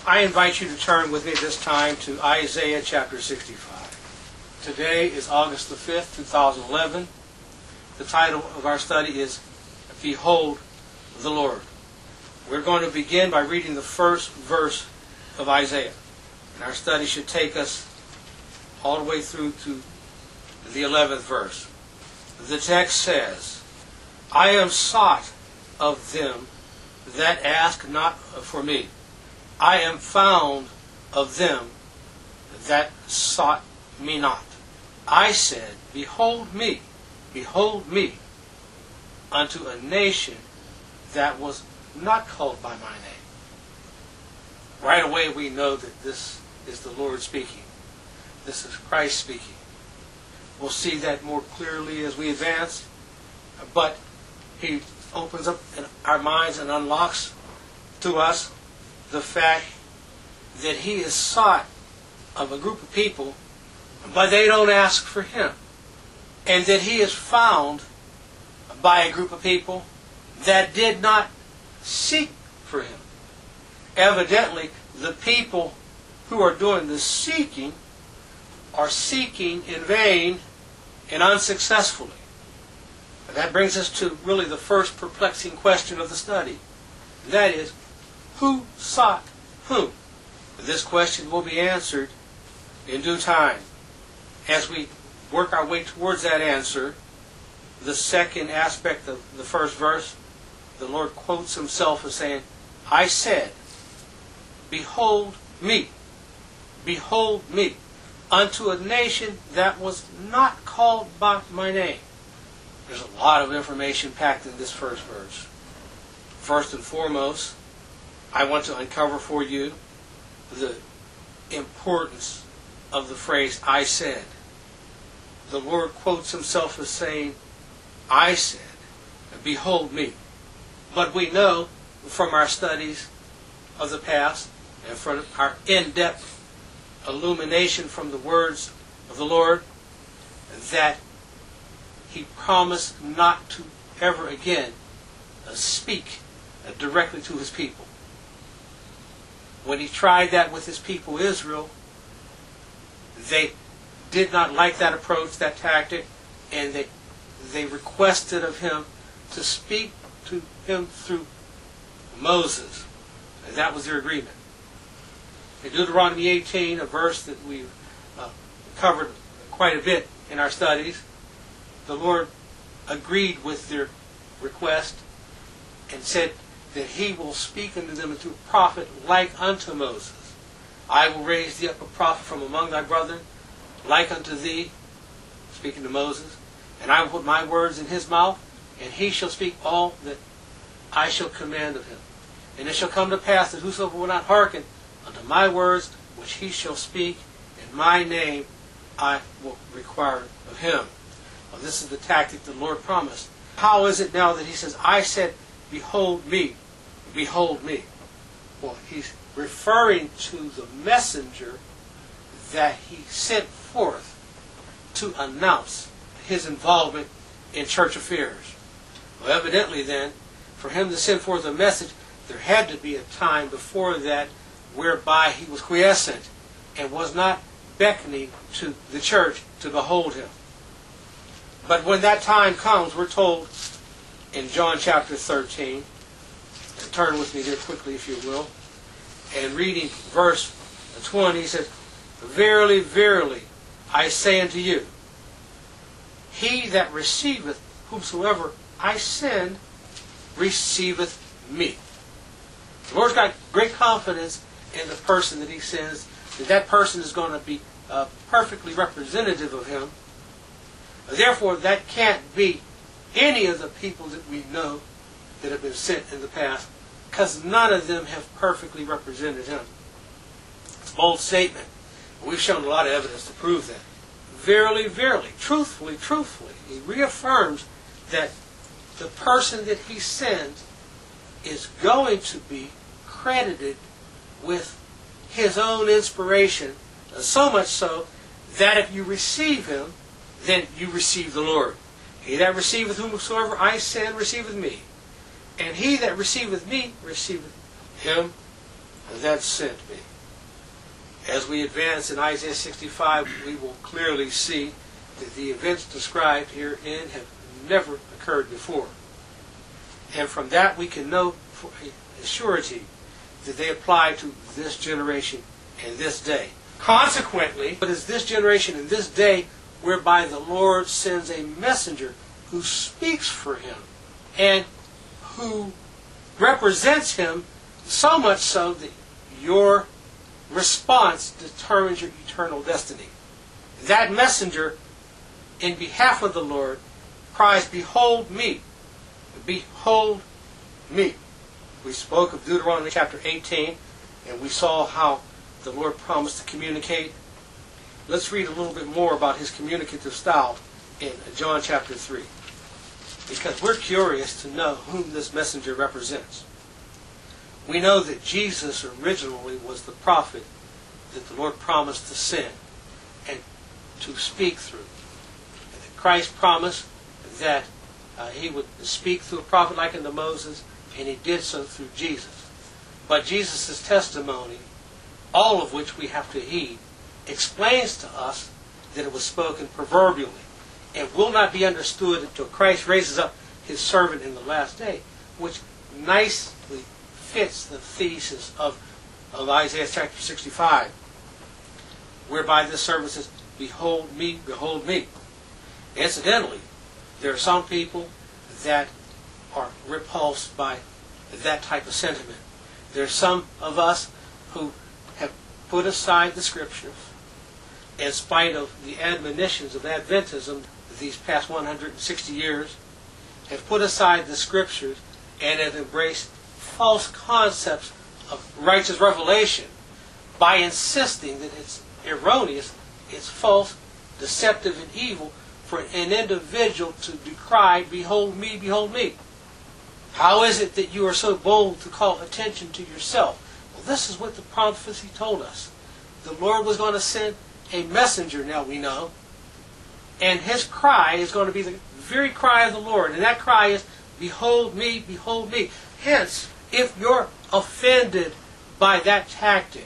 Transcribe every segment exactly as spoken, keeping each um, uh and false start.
I invite you to turn with me this time to Isaiah chapter sixty-five. Today is August the fifth, two thousand eleven. The title of our study is Behold the Lord. We're going to begin by reading the first verse of Isaiah. And our study should take us all the way through to the eleventh verse. The text says, I am sought of them that ask not for me. I am found of them that sought me not. I said, Behold me, behold me, unto a nation that was not called by my name. Right away we know that this is the Lord speaking. This is Christ speaking. We'll see that more clearly as we advance, but He opens up our minds and unlocks to us the fact that He is sought of a group of people, but they don't ask for Him. And that He is found by a group of people that did not seek for Him. Evidently, the people who are doing the seeking are seeking in vain and unsuccessfully. And that brings us to really the first perplexing question of the study. That is, who sought whom? This question will be answered in due time. As we work our way towards that answer, the second aspect of the first verse, the Lord quotes Himself as saying, I said, Behold me, behold me, unto a nation that was not called by my name. There's a lot of information packed in this first verse. First and foremost, I want to uncover for you the importance of the phrase, I said. The Lord quotes Himself as saying, I said, behold me. But we know from our studies of the past and from our in-depth illumination from the words of the Lord that He promised not to ever again speak directly to His people. When He tried that with His people Israel, they did not like that approach, that tactic, and they, they requested of Him to speak to Him through Moses. And that was their agreement. In Deuteronomy eighteen, a verse that we've uh, covered quite a bit in our studies, the Lord agreed with their request and said that He will speak unto them through a prophet like unto Moses. I will raise thee up a prophet from among thy brethren, like unto thee, speaking to Moses, and I will put my words in his mouth, and he shall speak all that I shall command of him. And it shall come to pass that whosoever will not hearken unto my words, which he shall speak in my name, I will require of him. Well, this is the tactic the Lord promised. How is it now that He says, I said, behold me, behold me? Well, He's referring to the messenger that He sent forth to announce His involvement in church affairs. Well, evidently then, for Him to send forth a message, there had to be a time before that whereby He was quiescent and was not beckoning to the church to behold Him. But when that time comes, we're told in John chapter thirteen, and turn with me there quickly if you will, and reading verse twenty, He says, Verily, verily, I say unto you, he that receiveth whomsoever I send, receiveth me. The Lord's got great confidence in the person that He sends, that that person is going to be uh, perfectly representative of Him. Therefore, that can't be any of the people that we know that have been sent in the past, because none of them have perfectly represented Him. It's a bold statement. We've shown a lot of evidence to prove that. Verily, verily, truthfully, truthfully, He reaffirms that the person that He sends is going to be credited with His own inspiration, so much so that if you receive Him, then you receive the Lord. He that receiveth whomsoever I send receiveth me. And he that receiveth me receiveth him that sent me. As we advance in Isaiah sixty-five, we will clearly see that the events described herein have never occurred before. And from that we can know for a surety that they apply to this generation and this day. Consequently, it is this generation and this day whereby the Lord sends a messenger who speaks for him and who represents him, so much so that your response determines your eternal destiny. That messenger, in behalf of the Lord, cries, "Behold me! Behold me!" We spoke of Deuteronomy chapter eighteen, and we saw how the Lord promised to communicate. Let's read a little bit more about his communicative style in John chapter three, because we're curious to know whom this messenger represents. We know that Jesus originally was the prophet that the Lord promised to send and to speak through. And that Christ promised that uh, he would speak through a prophet like unto Moses, and he did so through Jesus. But Jesus' testimony, all of which we have to heed, explains to us that it was spoken proverbially and will not be understood until Christ raises up his servant in the last day, which nicely fits the thesis of, of Isaiah chapter sixty-five, whereby this servant says, "Behold me, behold me." Incidentally, there are some people that are repulsed by that type of sentiment. There are some of us who have put aside the Scriptures in spite of the admonitions of Adventism these past one hundred sixty years, have put aside the Scriptures and have embraced false concepts of righteous revelation by insisting that it's erroneous, it's false, deceptive, and evil for an individual to decry, "Behold me, behold me." How is it that you are so bold to call attention to yourself? Well, this is what the prophecy told us. The Lord was going to send a messenger, now we know, and his cry is going to be the very cry of the Lord, and that cry is, "Behold me, behold me." Hence, if you're offended by that tactic,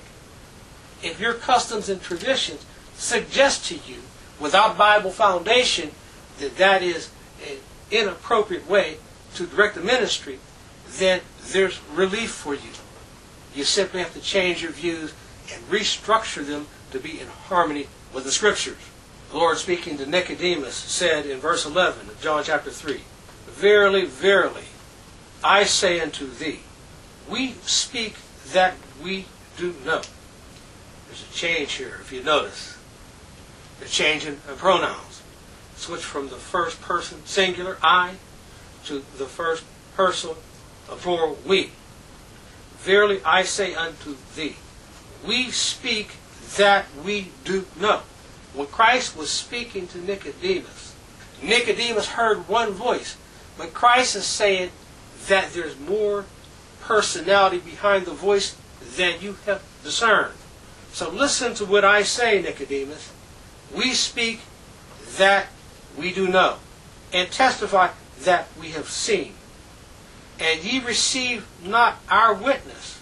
if your customs and traditions suggest to you, without Bible foundation, that that is an inappropriate way to direct the ministry, then there's relief for you. You simply have to change your views and restructure them to be in harmony with the Scriptures. The Lord, speaking to Nicodemus, said in verse eleven of John chapter three, "Verily, verily, I say unto thee, we speak that we do know." There's a change here, if you notice. The change in pronouns. Switch from the first person singular, I, to the first person plural, we. "Verily I say unto thee, we speak that we do know." When Christ was speaking to Nicodemus, Nicodemus heard one voice, but Christ is saying that there's more personality behind the voice than you have discerned. So listen to what I say, Nicodemus. We speak that we do know, and testify that we have seen. And ye receive not our witness.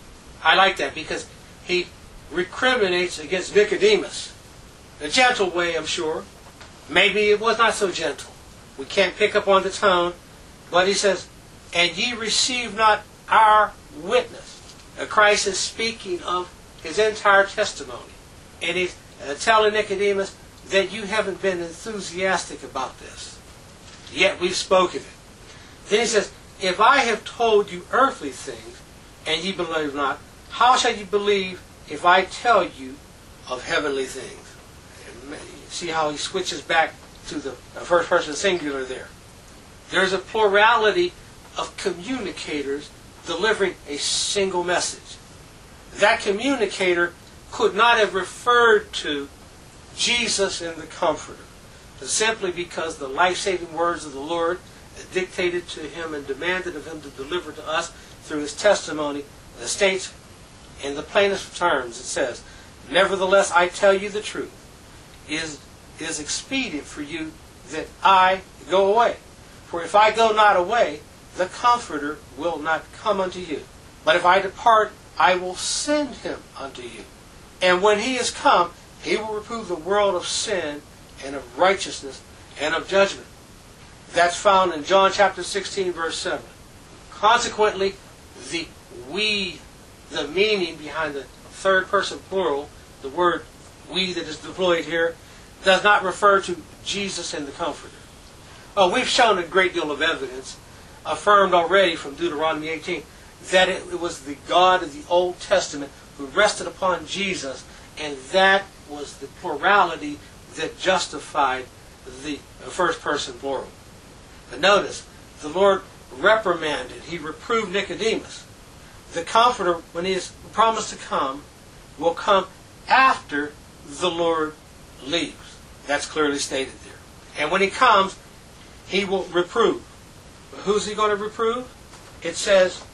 I like that because he recriminates against Nicodemus. A gentle way, I'm sure. Maybe it was not so gentle. We can't pick up on the tone. But he says, "And ye receive not our witness." Now, Christ is speaking of his entire testimony. And he's uh, telling Nicodemus that you haven't been enthusiastic about this. Yet we've spoken it. Then he says, "If I have told you earthly things, and ye believe not, how shall you believe if I tell you of heavenly things?" And see how he switches back to the first person singular there. There's a plurality of communicators delivering a single message. That communicator could not have referred to Jesus and the Comforter, simply because the life-saving words of the Lord dictated to him and demanded of him to deliver to us through his testimony, it states in the plainest terms, it says, "Nevertheless, I tell you the truth, is is expedient for you that I go away. For if I go not away, the Comforter will not come unto you. But if I depart, I will send him unto you. And when he is come, he will reprove the world of sin and of righteousness and of judgment. That's found in John chapter sixteen, verse seven. Consequently, the we, the meaning behind the third person plural, the word we that is deployed here, does not refer to Jesus and the Comforter. Oh, we've shown a great deal of evidence, affirmed already from Deuteronomy eighteen, that it, it was the God of the Old Testament who rested upon Jesus, and that was the plurality that justified the first person plural. But notice, the Lord reprimanded, he reproved Nicodemus. The Comforter, when he is promised to come, will come after the Lord leaves. That's clearly stated there. And when he comes, he will reprove. But who's he going to reprove? It says,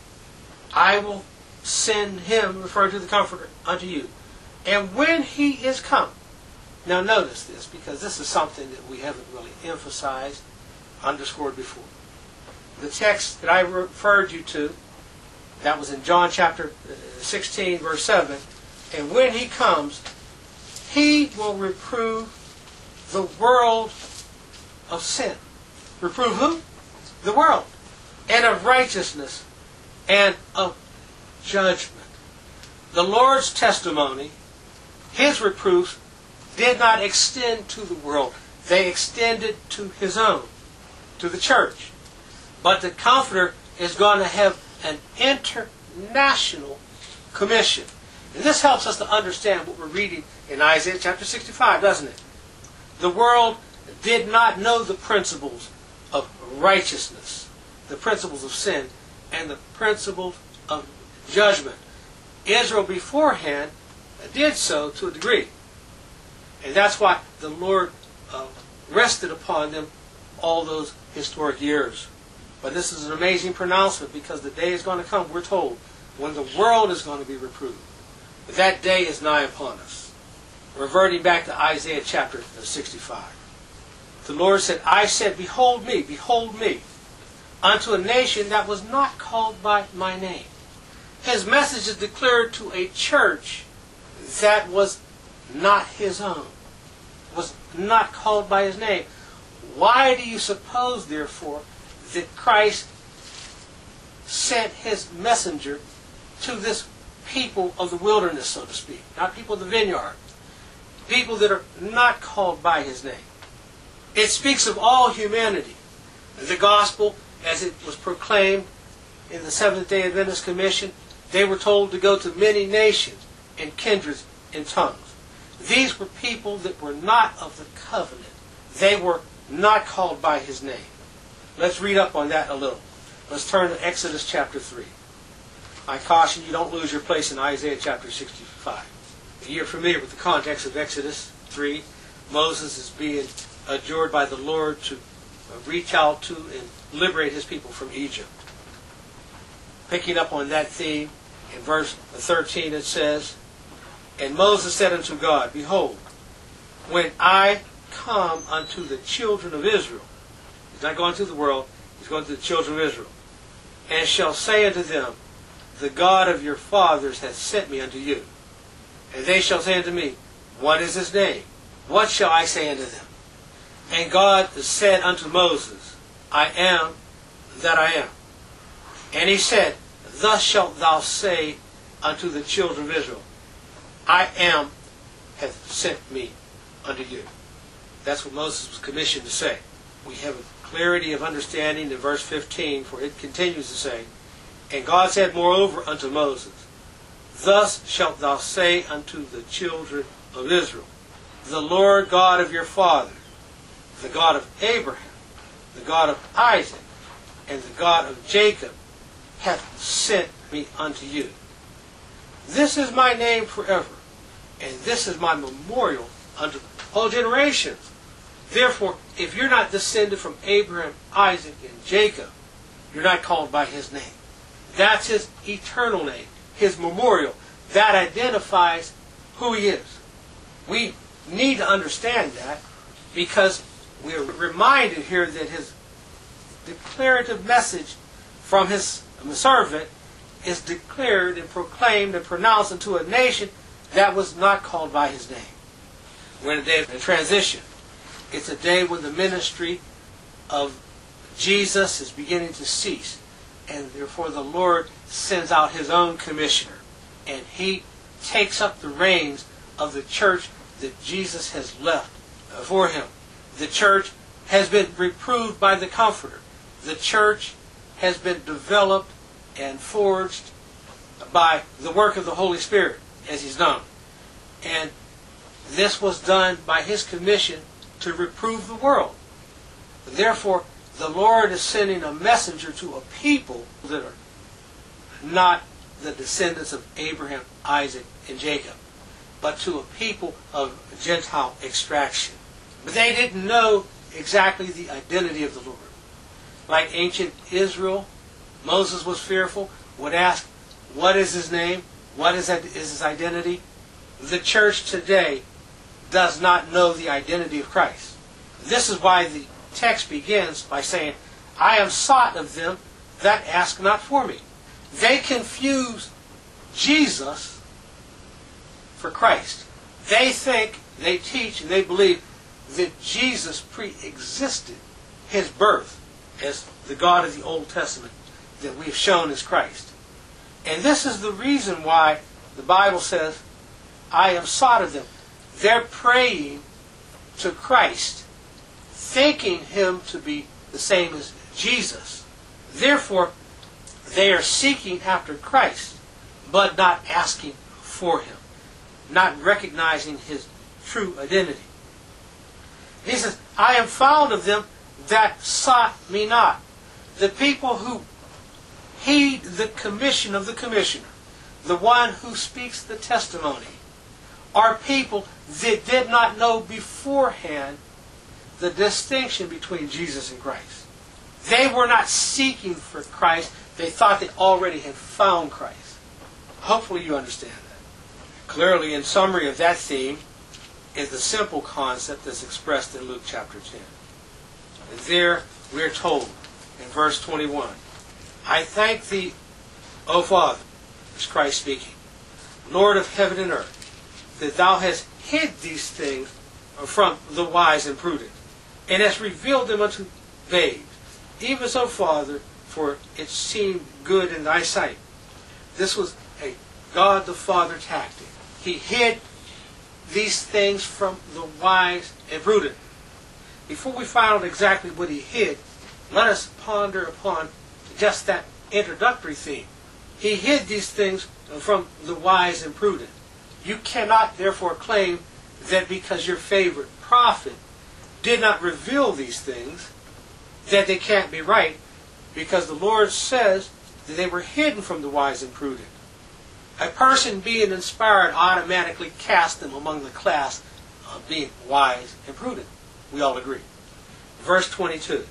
I will send him, referring to the Comforter, unto you. And when he is come. Now notice this, because this is something that we haven't really emphasized, underscored before. The text that I referred you to, that was in John chapter sixteen, verse seven, and when he comes, he will reprove the world of sin. Reprove who? The world. And of righteousness and of judgment. The Lord's testimony, his reproofs, did not extend to the world. They extended to his own, to the church. But the Comforter is going to have an international commission. And this helps us to understand what we're reading in Isaiah chapter sixty-five, doesn't it? The world did not know the principles of righteousness, the principles of sin, and the principles of judgment. Israel beforehand did so to a degree. And that's why the Lord uh, rested upon them all those historic years. But this is an amazing pronouncement, because the day is going to come, we're told, when the world is going to be reproved. But that day is nigh upon us. Reverting back to Isaiah chapter sixty-five. The Lord said, I said, behold me, behold me, unto a nation that was not called by my name. His message is declared to a church that was not his own, was not called by his name. Why do you suppose, therefore, that Christ sent his messenger to this people of the wilderness, so to speak, not people of the vineyard, people that are not called by his name? It speaks of all humanity. The gospel, as it was proclaimed in the Seventh-day Adventist Commission, they were told to go to many nations and kindreds and tongues. These were people that were not of the covenant. They were not called by his name. Let's read up on that a little. Let's turn to Exodus chapter three. I caution you, don't lose your place in Isaiah chapter sixty-five. You're familiar with the context of Exodus three. Moses is being adjured by the Lord to reach out to and liberate his people from Egypt. Picking up on that theme, in verse thirteen it says, And Moses said unto God, Behold, when I come unto the children of Israel, he's not going to the world, he's going to the children of Israel, and shall say unto them, The God of your fathers hath sent me unto you. And they shall say unto me, What is his name? What shall I say unto them? And God said unto Moses, I am that I am. And he said, Thus shalt thou say unto the children of Israel, I am hath sent me unto you. That's what Moses was commissioned to say. We have a clarity of understanding in verse fifteen, for it continues to say, And God said moreover unto Moses, Thus shalt thou say unto the children of Israel, The Lord God of your fathers, the God of Abraham, the God of Isaac, and the God of Jacob, hath sent me unto you. This is my name forever, and this is my memorial unto all generations. Therefore, if you're not descended from Abraham, Isaac, and Jacob, you're not called by his name. That's his eternal name, his memorial. That identifies who he is. We need to understand that, because we're reminded here that his declarative message from his servant is declared and proclaimed and pronounced unto a nation that was not called by his name. We're in a day of transition. It's a day when the ministry of Jesus is beginning to cease, and therefore the Lord sends out his own commissioner, and he takes up the reins of the church that Jesus has left for him. The church has been reproved by the Comforter. The church has been developed and forged by the work of the Holy Spirit, as he's done. And this was done by his commission to reprove the world. Therefore, the Lord is sending a messenger to a people that are not the descendants of Abraham, Isaac, and Jacob, but to a people of Gentile extraction. But they didn't know exactly the identity of the Lord. Like ancient Israel, Moses was fearful, would ask, what is his name? What is his identity? The church today does not know the identity of Christ. This is why the text begins by saying, I am sought of them that ask not for me. They confuse Jesus for Christ. They think, they teach, and they believe that Jesus pre-existed his birth as the God of the Old Testament that we've shown as Christ. And this is the reason why the Bible says, I am sought of them. They're praying to Christ, thinking him to be the same as Jesus. Therefore, they are seeking after Christ, but not asking for him, not recognizing his true identity. He says, I am found of them that sought me not. The people who heed the commission of the commissioner, the one who speaks the testimony, are people that did not know beforehand the distinction between Jesus and Christ. They were not seeking for Christ. They thought they already had found Christ. Hopefully you understand that. Clearly, in summary of that theme, is the simple concept that's expressed in Luke chapter ten. And there we're told in verse twenty-one, I thank thee, O Father, is Christ speaking, Lord of heaven and earth, that thou hast hid these things from the wise and prudent, and hast revealed them unto babes. Even so, Father, for it seemed good in thy sight. This was a God the Father tactic. He hid these things from the wise and prudent. Before we find out exactly what he hid, let us ponder upon just that introductory theme. He hid these things from the wise and prudent. You cannot therefore claim that because your favorite prophet did not reveal these things, that they can't be right, because the Lord says that they were hidden from the wise and prudent. A person being inspired automatically casts them among the class of being wise and prudent. We all agree. Verse twenty-two.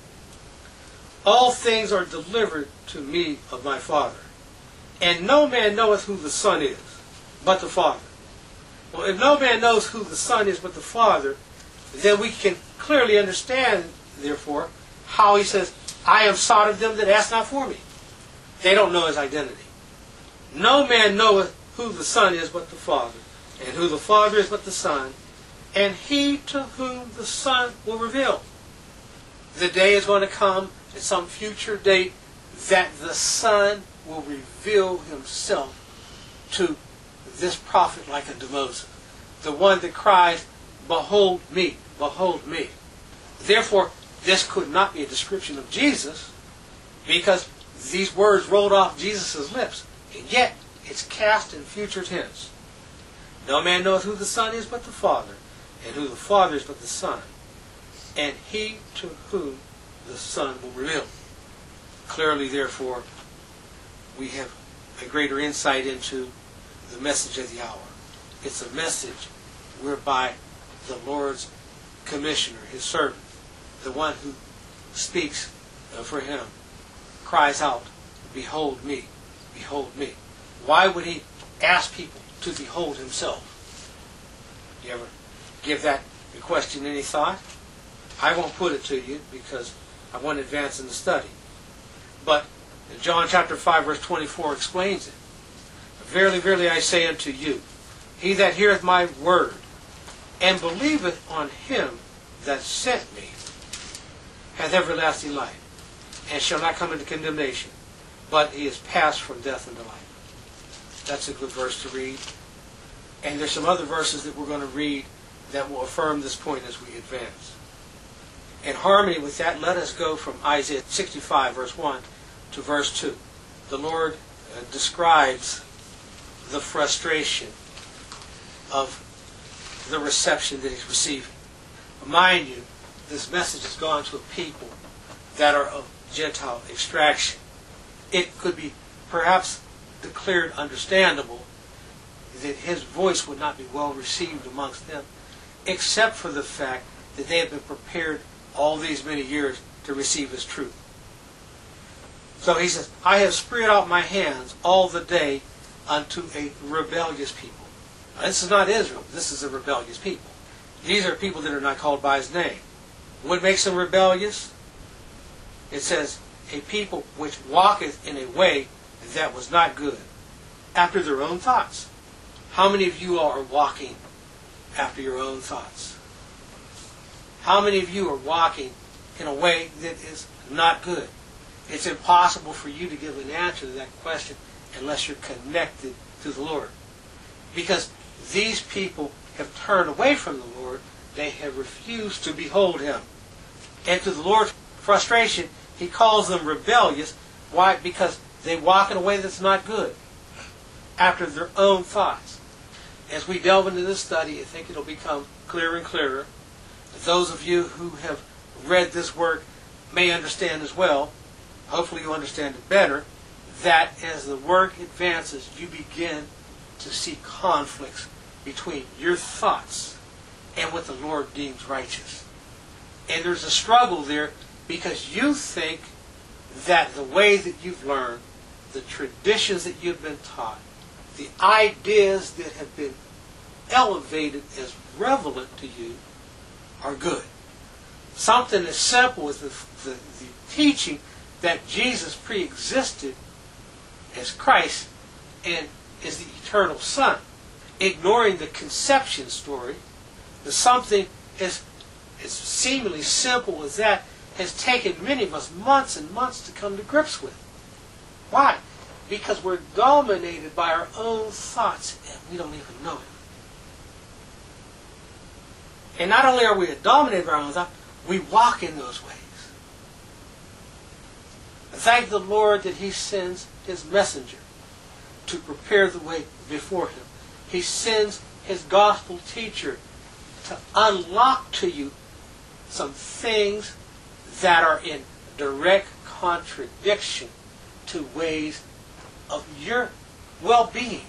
All things are delivered to me of my Father, and no man knoweth who the Son is, but the Father. Well, if no man knows who the Son is but the Father, then we can clearly understand, therefore, how he says, I am sought of them that ask not for me. They don't know his identity. No man knoweth who the Son is but the Father, and who the Father is but the Son, and he to whom the Son will reveal. The day is going to come at some future date that the Son will reveal himself to this prophet like unto Moses, the one that cries, behold me, behold me. Therefore, this could not be a description of Jesus, because these words rolled off Jesus' lips, and yet it's cast in future tense. No man knoweth who the Son is but the Father, and who the Father is but the Son, and he to whom the Son will reveal. Clearly, therefore, we have a greater insight into the message of the hour. It's a message whereby the Lord's commissioner, his servant, the one who speaks for him, cries out, behold me, behold me. Why would he ask people to behold himself? You ever give that question any thought? I won't put it to you because I want to advance in the study. But John chapter five verse twenty-four explains it. Verily, verily, I say unto you, he that heareth my word, and believeth on him that sent me, hath everlasting life, and shall not come into condemnation, but he is passed from death into life. That's a good verse to read. And there's some other verses that we're going to read that will affirm this point as we advance. In harmony with that, let us go from Isaiah sixty-five, verse one, to verse two. The Lord uh, describes the frustration of the reception that he's receiving. Mind you, this message has gone to a people that are of Gentile extraction. It could be perhaps declared understandable that his voice would not be well received amongst them, except for the fact that they have been prepared all these many years to receive his truth. So he says, I have spread out my hands all the day unto a rebellious people. Now, this is not Israel. This is a rebellious people. These are people that are not called by his name. What makes them rebellious? It says, a people which walketh in a way that was not good, after their own thoughts. How many of you are walking after your own thoughts? How many of you are walking in a way that is not good? It's impossible for you to give an answer to that question unless you're connected to the Lord. Because these people have turned away from the Lord. They have refused to behold him. And to the Lord's frustration, he calls them rebellious. Why? Because they walk in a way that's not good, after their own thoughts. As we delve into this study, I think it'll become clearer and clearer. Those of you who have read this work may understand as well, hopefully you understand it better, that as the work advances, you begin to see conflicts between your thoughts and what the Lord deems righteous. And there's a struggle there because you think that the way that you've learned, the traditions that you've been taught, the ideas that have been elevated as relevant to you are good. Something as simple as the, the, the teaching that Jesus pre-existed as Christ and is the eternal Son. Ignoring the conception story, that something as, as seemingly simple as that has taken many of us months and months to come to grips with. Why? Because we're dominated by our own thoughts and we don't even know it. And not only are we dominated by our own thoughts, we walk in those ways. Thank the Lord that he sends his messenger to prepare the way before him. He sends his gospel teacher to unlock to you some things that are in direct contradiction to ways of your well-being.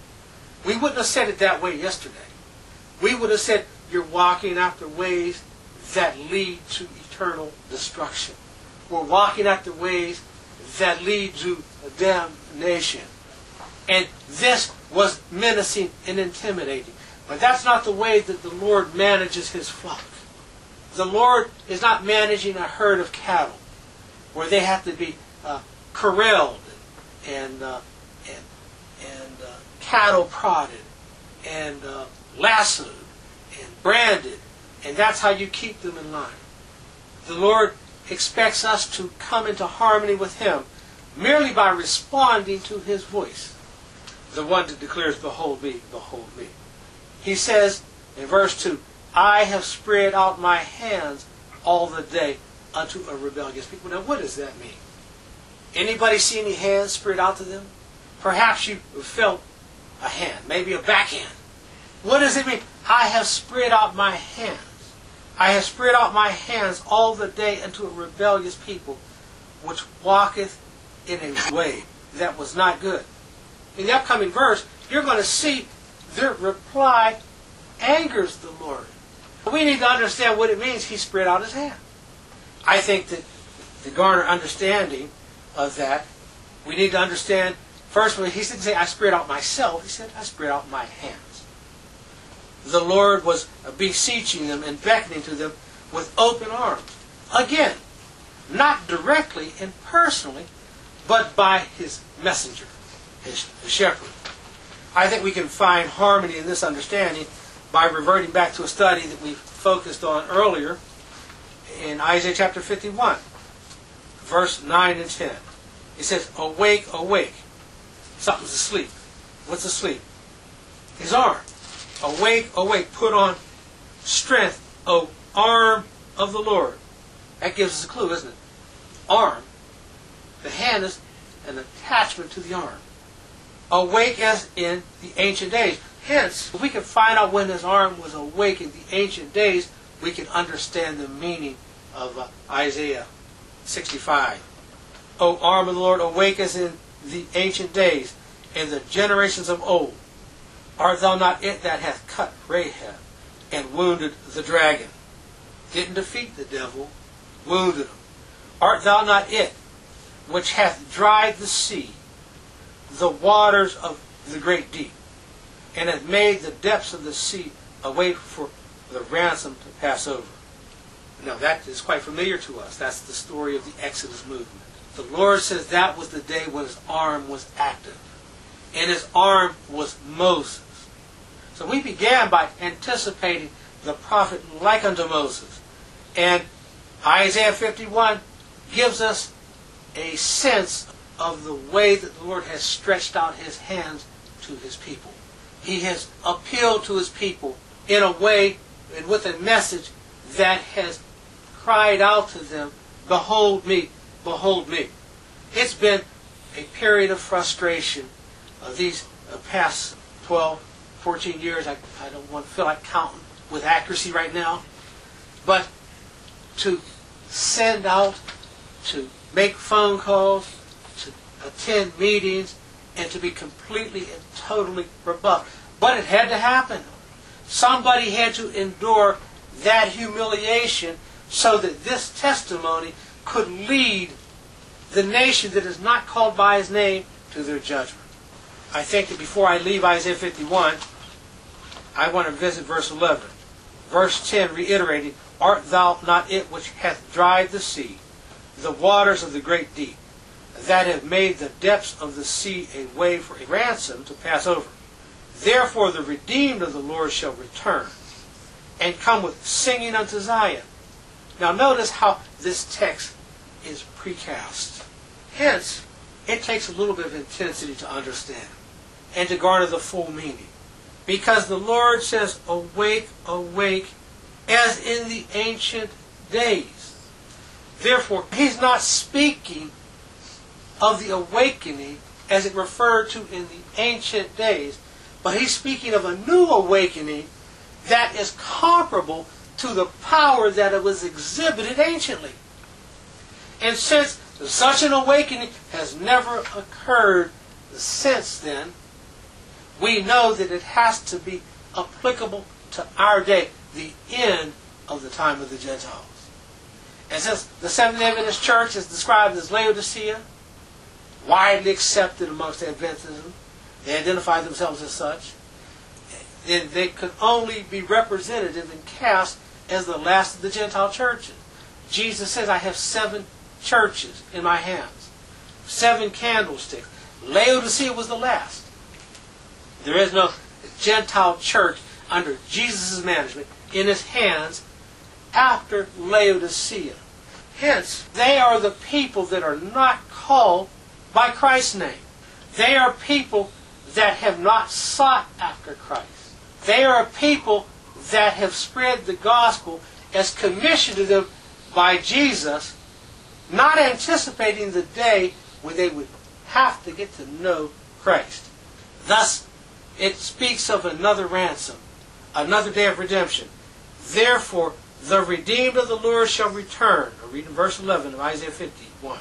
We wouldn't have said it that way yesterday. We would have said you're walking after ways that lead to eternal destruction. We're walking after ways that lead to damnation. And this was menacing and intimidating. But that's not the way that the Lord manages his flock. The Lord is not managing a herd of cattle where they have to be uh, corralled and uh, and, and uh, cattle prodded and uh, lassoed and branded, and that's how you keep them in line. The Lord expects us to come into harmony with him merely by responding to his voice, the one that declares, behold me, behold me. He says in verse two, I have spread out my hands all the day unto a rebellious people. Now what does that mean? Anybody see any hands spread out to them? Perhaps you felt a hand, maybe a backhand. What does it mean? I have spread out my hands. I have spread out my hands all the day unto a rebellious people, which walketh in a way that was not good. In the upcoming verse, you're going to see their reply angers the Lord. We need to understand what it means he spread out his hand. I think that to garner understanding of that, we need to understand, first of all, he didn't say, I spread out myself. He said, I spread out my hands. The Lord was beseeching them and beckoning to them with open arms. Again, not directly and personally, but by his messenger, his, his shepherd. I think we can find harmony in this understanding by reverting back to a study that we focused on earlier in Isaiah chapter fifty-one, verse nine and ten. It says, awake, awake. Something's asleep. What's asleep? His arm. Awake, awake. Put on strength, O arm of the Lord. That gives us a clue, isn't it? Arm. The hand is an attachment to the arm. Awake as in the ancient days. Hence, if we can find out when his arm was awake in the ancient days, we can understand the meaning of uh, Isaiah sixty-five. O arm of the Lord, awake as in the ancient days, in the generations of old. Art thou not it that hath cut Rahab and wounded the dragon? Didn't defeat the devil, wounded him. Art thou not it which hath dried the sea, the waters of the great deep, and hath made the depths of the sea a way for the ransom to pass over? Now that is quite familiar to us. That's the story of the Exodus movement. The Lord says that was the day when his arm was active. And his arm was Moses. So we began by anticipating the prophet like unto Moses. And Isaiah fifty-one gives us a sense of the way that the Lord has stretched out his hands to his people. He has appealed to his people in a way and with a message that has cried out to them, behold me, behold me. It's been a period of frustration of these uh, past twelve, fourteen years. I, I don't want to feel like counting with accuracy right now. But to send out, to make phone calls, to attend meetings, and to be completely and totally rebuffed. But it had to happen. Somebody had to endure that humiliation so that this testimony could lead the nation that is not called by his name to their judgment. I think that before I leave Isaiah fifty-one, I want to visit verse eleven. Verse ten reiterating, art thou not it which hath dried the sea, the waters of the great deep, that have made the depths of the sea a way for a ransom to pass over? Therefore the redeemed of the Lord shall return, and come with singing unto Zion. Now notice how this text is precast. Hence, it takes a little bit of intensity to understand and to garner the full meaning. Because the Lord says, awake, awake, as in the ancient days. Therefore, he's not speaking of the awakening as it referred to in the ancient days, but he's speaking of a new awakening that is comparable to the power that it was exhibited anciently. And since such an awakening has never occurred since then, we know that it has to be applicable to our day, the end of the time of the Gentiles. And since the Seventh-day Adventist Church is described as Laodicea, widely accepted amongst Adventism, they identify themselves as such, then they could only be representative and cast as the last of the Gentile churches. Jesus says, I have seven churches in my hands, seven candlesticks. Laodicea was the last. There is no Gentile church under Jesus' management in his hands after Laodicea. Hence, they are the people that are not called by Christ's name. They are people that have not sought after Christ. They are a people that have spread the gospel as commissioned to them by Jesus, not anticipating the day when they would have to get to know Christ. Thus, it speaks of another ransom, another day of redemption. Therefore, the redeemed of the Lord shall return. I read in verse eleven of Isaiah fifty-one.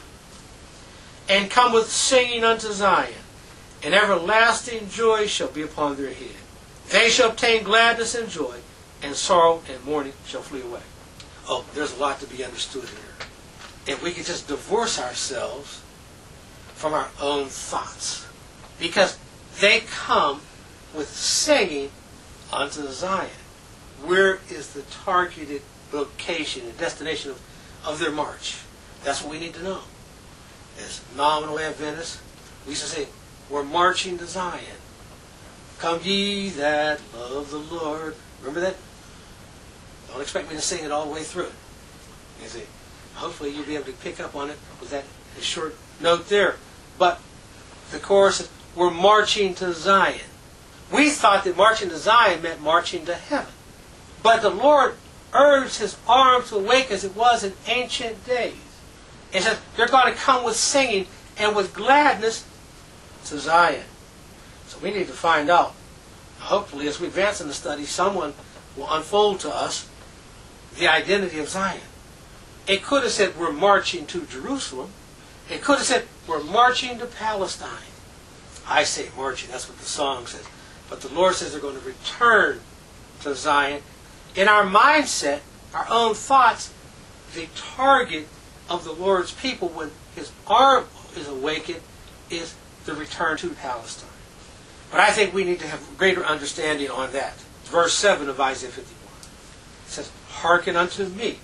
And come with singing unto Zion, and everlasting joy shall be upon their head. They shall obtain gladness and joy, and sorrow and mourning shall flee away. Oh, there's a lot to be understood here. If we could just divorce ourselves from our own thoughts. Because they come with singing unto Zion. Where is the targeted location and destination of, of their march? That's what we need to know. as nominal Adventists, we used to say, we're marching to Zion. Come ye that love the Lord. Remember that? Don't expect me to sing it all the way through it. You see, hopefully you'll be able to pick up on it with that short note there. But the chorus is, we're marching to Zion. We thought that marching to Zion meant marching to heaven. But the Lord urged his arm to awake as it was in ancient days. It says they're going to come with singing and with gladness to Zion. So we need to find out. Hopefully, as we advance in the study, someone will unfold to us the identity of Zion. It could have said we're marching to Jerusalem. It could have said we're marching to Palestine. I say marching, that's what the song says. But the Lord says they're going to return to Zion. In our mindset, our own thoughts, the target of the Lord's people when his arm is awakened is the return to Palestine. But I think we need to have greater understanding on that. Verse seven of Isaiah fifty-one. It says, hearken unto me,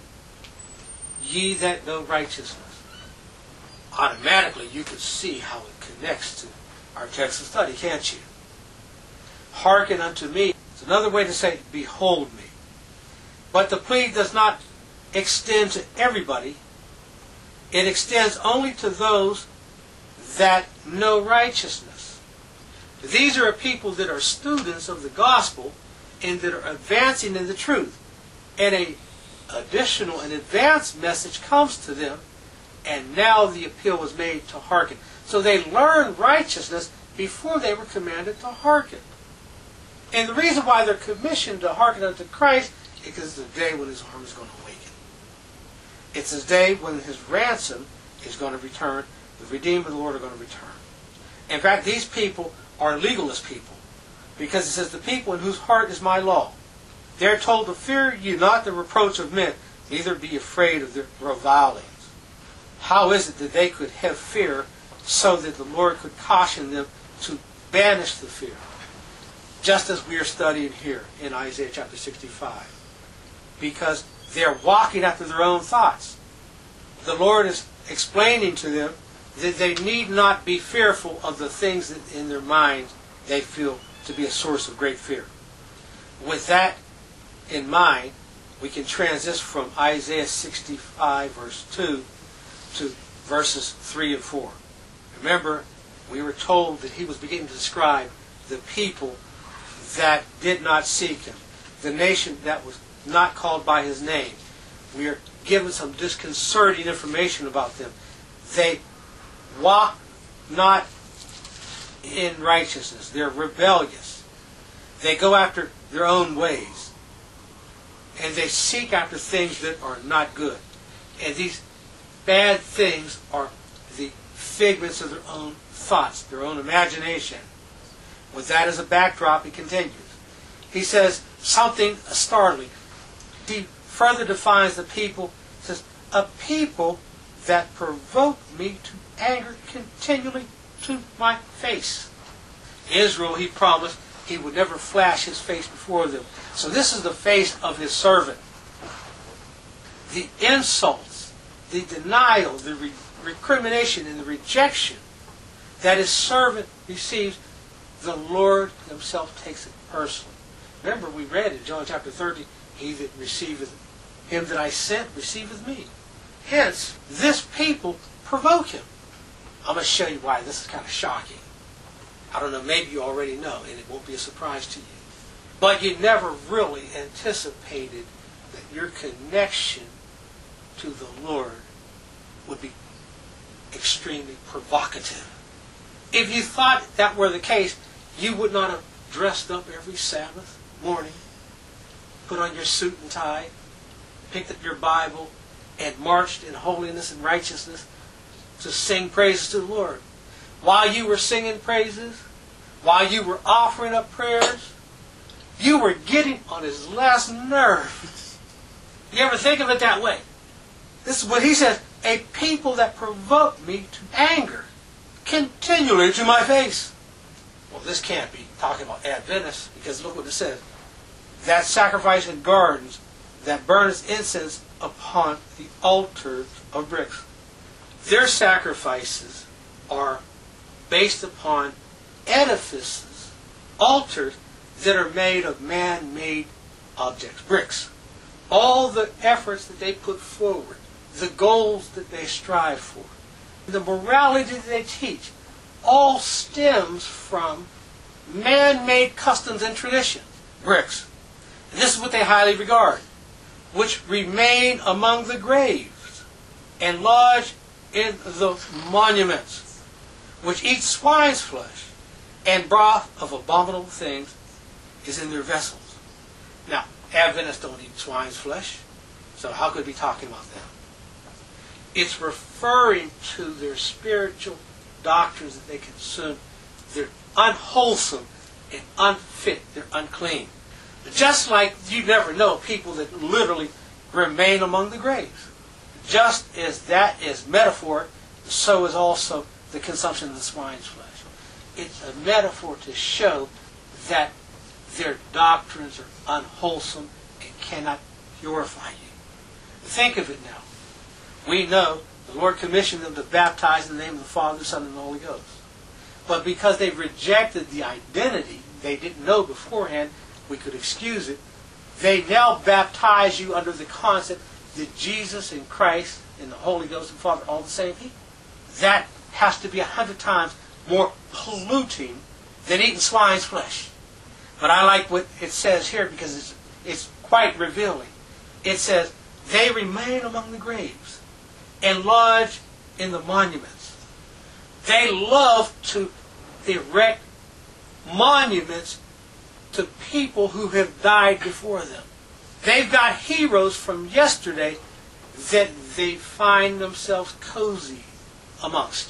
ye that know righteousness. Automatically, you can see how it connects to our text of study, can't you? Hearken unto me. It's another way to say, behold me. But the plea does not extend to everybody. It extends only to those that know righteousness. These are people that are students of the gospel and that are advancing in the truth. And a additional and advanced message comes to them, and now the appeal is made to hearken. So they learn righteousness before they were commanded to hearken. And the reason why they're commissioned to hearken unto Christ is because it's the day when his arm is going to awaken. It's his day when his ransom is going to return. The redeemed of the Lord are going to return. In fact, these people are legalist people, because it says, the people in whose heart is my law. They're told to fear you not the reproach of men, neither be afraid of their revilings. How is it that they could have fear so that the Lord could caution them to banish the fear? Just as we are studying here in Isaiah chapter sixty-five. Because they're walking after their own thoughts. The Lord is explaining to them that they need not be fearful of the things that in their minds they feel to be a source of great fear. With that in mind, we can transition from Isaiah sixty-five verse two to verses three and four. Remember, we were told that he was beginning to describe the people that did not seek him, the nation that was not called by his name. We are given some disconcerting information about them. They walk not in righteousness. They're rebellious. They go after their own ways. And they seek after things that are not good. And these bad things are the figments of their own thoughts, their own imagination. With that as a backdrop, he continues. He says something startling. He further defines the people. He says, a people that provoke me to anger continually to my face. Israel, he promised, he would never flash his face before them. So this is the face of his servant. The insults, the denial, the re recrimination, and the rejection that his servant receives, the Lord himself takes it personally. Remember, we read in John chapter thirty, he that receiveth him that I sent receiveth me. Hence, this people provoke him. I'm going to show you why this is kind of shocking. I don't know, maybe you already know, and it won't be a surprise to you. But you never really anticipated that your connection to the Lord would be extremely provocative. If you thought that were the case, you would not have dressed up every Sabbath morning, put on your suit and tie, picked up your Bible, and marched in holiness and righteousness to sing praises to the Lord. While you were singing praises, while you were offering up prayers, you were getting on his last nerve. You ever think of it that way? This is what he says, a people that provoke me to anger continually to my face. Well, this can't be talking about Adventists, because look what it says. That sacrifice in gardens that burns incense upon the altar of bricks. Their sacrifices are based upon edifices, altars that are made of man-made objects, bricks. All the efforts that they put forward, the goals that they strive for, the morality that they teach, all stems from man-made customs and traditions, bricks. And this is what they highly regard, which remain among the graves and lodge in the monuments, which eat swine's flesh, and broth of abominable things is in their vessels. Now, Adventists don't eat swine's flesh, so how could we be talking about them? It's referring to their spiritual doctrines that they consume. They're unwholesome and unfit. They're unclean. Just like you never know people that literally remain among the graves. Just as that is metaphor, so is also the consumption of the swine's flesh. It's a metaphor to show that their doctrines are unwholesome and cannot purify you. Think of it now. We know the Lord commissioned them to baptize in the name of the Father, the Son, and the Holy Ghost. But because they rejected the identity they didn't know beforehand, we could excuse it, they now baptize you under the concept that Jesus and Christ and the Holy Ghost and Father are all the same people. That has to be a hundred times more polluting than eating swine's flesh. But I like what it says here because it's, it's quite revealing. It says, they remain among the graves and lodge in the monuments. They love to erect monuments to people who have died before them. They've got heroes from yesterday that they find themselves cozy amongst.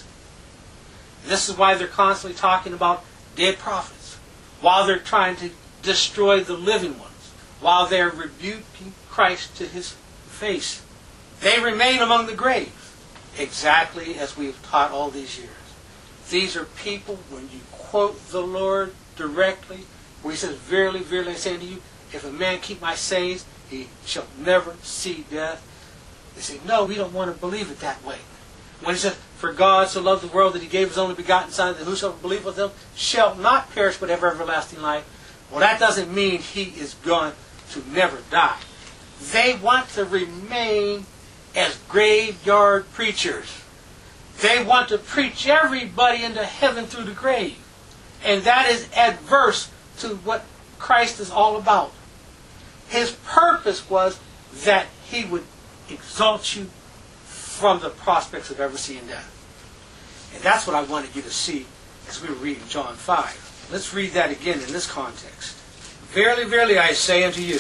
This is why they're constantly talking about dead prophets, while they're trying to destroy the living ones, while they're rebuking Christ to his face. They remain among the graves, exactly as we've taught all these years. These are people, when you quote the Lord directly, where he says, verily, verily, I say unto you, if a man keep my sayings, he shall never see death. They say, no, we don't want to believe it that way. When he says, for God so loved the world that he gave his only begotten Son, that whosoever believeth with him shall not perish but have everlasting life. Well, that doesn't mean he is going to never die. They want to remain as graveyard preachers. They want to preach everybody into heaven through the grave. And that is adverse to what Christ is all about. His purpose was that he would exalt you from the prospects of ever seeing death. And that's what I wanted you to see as we were reading John five. Let's read that again in this context. Verily, verily, I say unto you.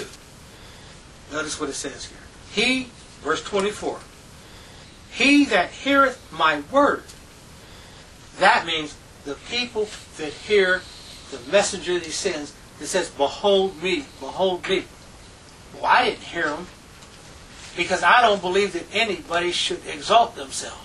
Notice what it says here. He, verse twenty-four, he that heareth my word. That means the people that hear the messenger that he sends, that says, behold me, behold me. Well, I didn't hear him because I don't believe that anybody should exalt themselves.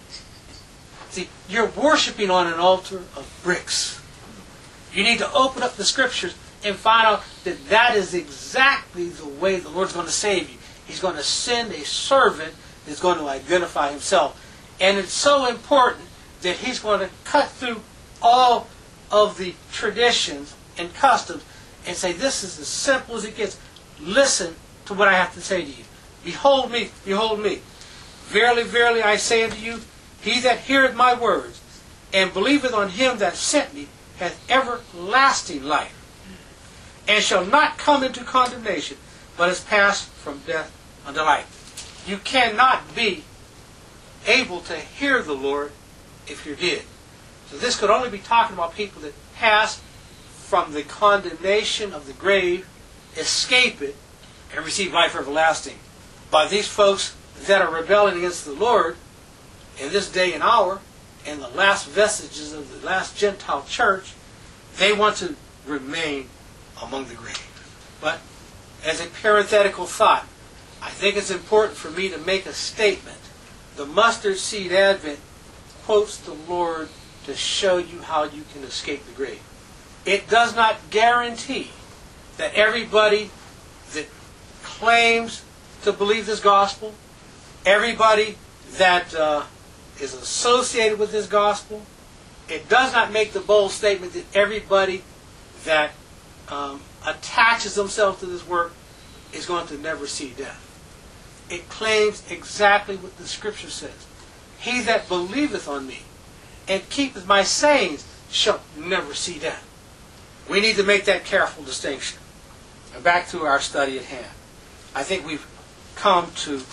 See, you're worshiping on an altar of bricks. You need to open up the scriptures and find out that that is exactly the way the Lord's going to save you. He's going to send a servant that's going to identify himself. And it's so important that he's going to cut through all of the traditions and customs and say, this is as simple as it gets. Listen to what I have to say to you. Behold me, behold me. Verily, verily, I say unto you, he that heareth my words and believeth on him that sent me hath everlasting life, and shall not come into condemnation, but is passed from death unto life. You cannot be able to hear the Lord if you're dead. So this could only be talking about people that pass from the condemnation of the grave, escape it, and receive life everlasting. But these folks that are rebelling against the Lord in this day and hour, and the last vestiges of the last Gentile church, they want to remain among the graves. But as a parenthetical thought, I think it's important for me to make a statement. The Mustard Seed Advent quotes the Lord to show you how you can escape the grave. It does not guarantee that everybody that claims to believe this gospel, everybody that uh, is associated with this gospel, it does not make the bold statement that everybody that um, attaches themselves to this work is going to never see death. It claims exactly what the Scripture says. He that believeth on me and keepeth my sayings shall never see death. We need to make that careful distinction. Now back to our study at hand. I think we've come to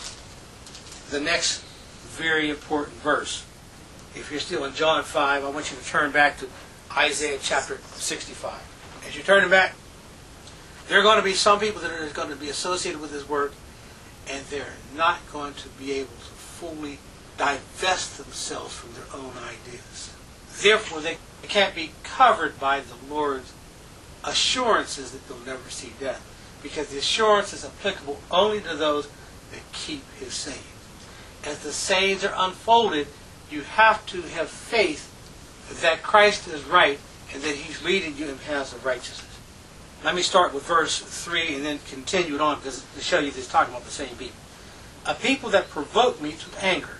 the next very important verse. If you're still in John five, I want you to turn back to Isaiah chapter sixty-five. As you turn it back, there are going to be some people that are going to be associated with this work, and they're not going to be able to fully divest themselves from their own ideas. Therefore, they can't be covered by the Lord's assurances that they'll never see death, because the assurance is applicable only to those that keep His sayings. As the sayings are unfolded, you have to have faith that Christ is right and that He's leading you in paths of righteousness. Let me start with verse three and then continue it on, because to show you that it's talking about the same people. A people that provoke me to anger,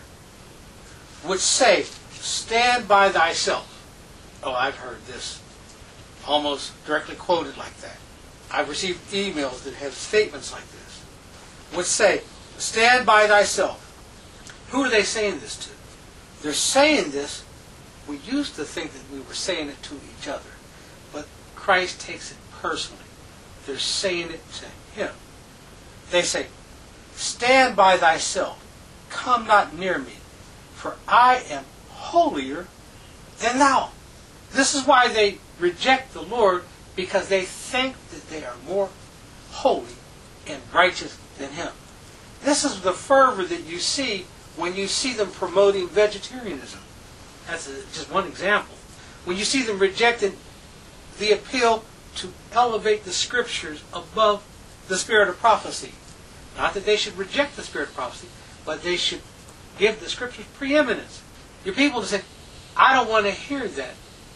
which say, stand by thyself. Oh, I've heard this almost directly quoted like that. I've received emails that have statements like this, which say, stand by thyself. Who are they saying this to? They're saying this. We used to think that we were saying it to each other, but Christ takes it personally. They're saying it to Him. They say, stand by thyself, come not near me, for I am holier than thou. This is why they reject the Lord, because they think that they are more holy and righteous than Him. This is the fervor that you see when you see them promoting vegetarianism. That's a, just one example. When you see them rejecting the appeal to elevate the Scriptures above the spirit of prophecy. Not that they should reject the spirit of prophecy, but they should give the Scriptures preeminence. Your people to say, I don't want to hear that.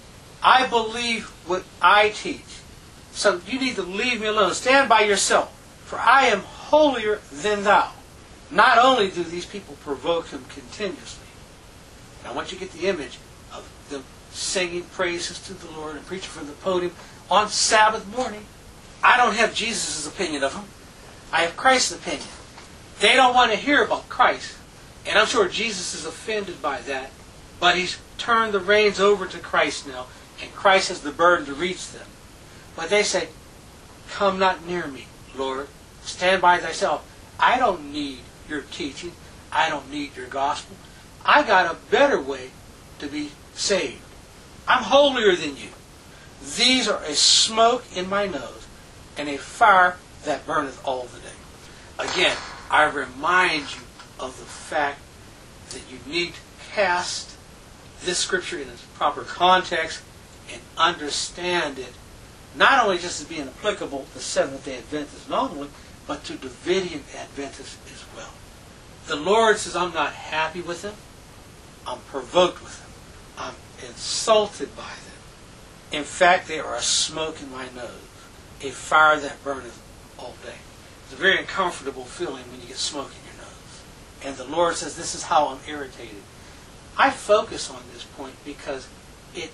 I believe what I teach. So you need to leave me alone. Stand by yourself, for I am holier than thou. Not only do these people provoke Him continuously, and I want you to get the image of them singing praises to the Lord and preaching from the podium on Sabbath morning. I don't have Jesus' opinion of Him. I have Christ's opinion. They don't want to hear about Christ. And I'm sure Jesus is offended by that. But He's turned the reins over to Christ now. And Christ has the burden to reach them. But they say, come not near me, Lord. Stand by thyself. I don't need your teaching. I don't need your gospel. I got a better way to be saved. I'm holier than you. These are a smoke in my nose and a fire that burneth all the day. Again, I remind you of the fact that you need to cast this Scripture in its proper context and understand it, not only just as being applicable to Seventh-day Adventists normally, but to Davidian Adventists as well. The Lord says, I'm not happy with them. I'm provoked with them. I'm insulted by them. In fact, they are a smoke in my nose, a fire that burneth all day. It's a very uncomfortable feeling when you get smoke in your nose. And the Lord says, this is how I'm irritated. I focus on this point because it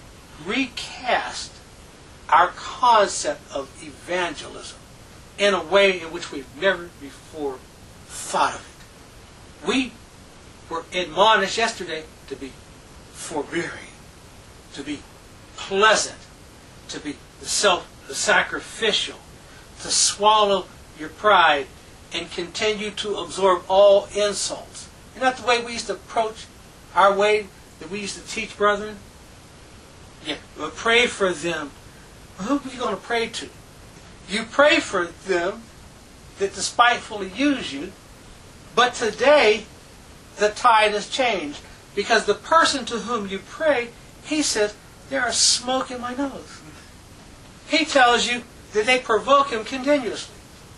recasts our concept of evangelism in a way in which we've never before thought of it. We were admonished yesterday to be forbearing, to be pleasant, to be self-sacrificial, to swallow your pride and continue to absorb all insults. Isn't that the way we used to approach our way that we used to teach brethren? Yeah, well, pray for them. Well, who are you going to pray to? You pray for them that despitefully use you, but today the tide has changed, because the person to whom you pray, he says, there is smoke in my nose. He tells you that they provoke him continuously.